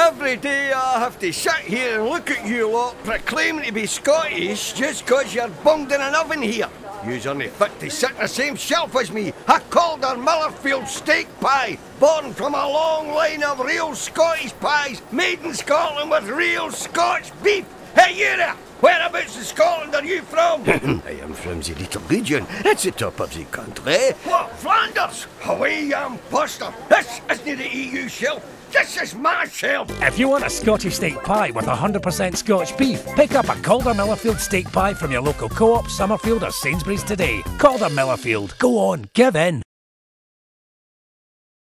Every day I have to sit here and look at you lot proclaiming to be Scottish just 'cause you're bunged in an oven here. You's only fit to sit on the same shelf as me, a Calder Millerfield steak pie, born from a long line of real Scottish pies, made in Scotland with real Scotch beef. Hey, you there! Whereabouts in Scotland are you from? I am from the Little Region. It's the top of the country. What, Flanders? Away, you imposter! This isn't the EU shelf. This is my shelf! If you want a Scottish steak pie with 100% Scotch beef, pick up a Calder Millerfield steak pie from your local Co-op, Summerfield or Sainsbury's today. Calder Millerfield. Go on, give in.